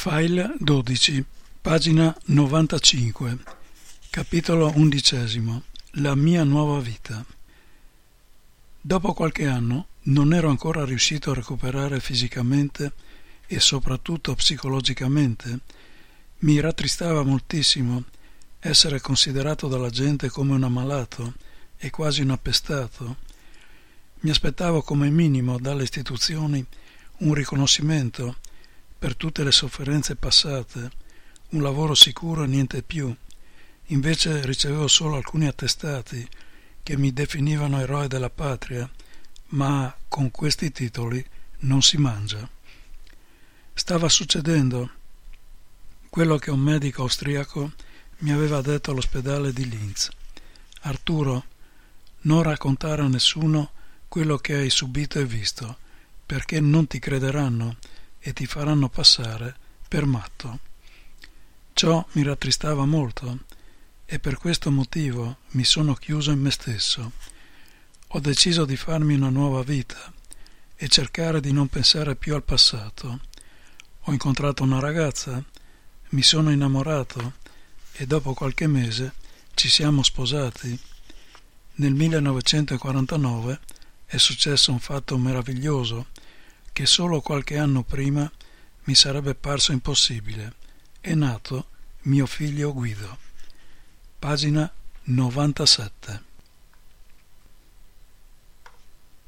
File 12, pagina 95, capitolo 11. La mia nuova vita. Dopo qualche anno non ero ancora riuscito a recuperare fisicamente e soprattutto psicologicamente. Mi rattristava moltissimo essere considerato dalla gente come un ammalato e quasi un appestato. Mi aspettavo come minimo dalle istituzioni un riconoscimento per tutte le sofferenze passate, un lavoro sicuro e niente più. Invece ricevevo solo alcuni attestati che mi definivano eroe della patria, ma con questi titoli non si mangia. Stava succedendo quello che un medico austriaco mi aveva detto all'ospedale di Linz. Arturo, non raccontare a nessuno quello che hai subito e visto, perché non ti crederanno e ti faranno passare per matto. Ciò mi rattristava molto e per questo motivo mi sono chiuso in me stesso. Ho deciso di farmi una nuova vita e cercare di non pensare più al passato. Ho incontrato una ragazza, mi sono innamorato e dopo qualche mese ci siamo sposati. Nel 1949 è successo un fatto meraviglioso che solo qualche anno prima mi sarebbe parso impossibile. È nato mio figlio Guido. Pagina 97.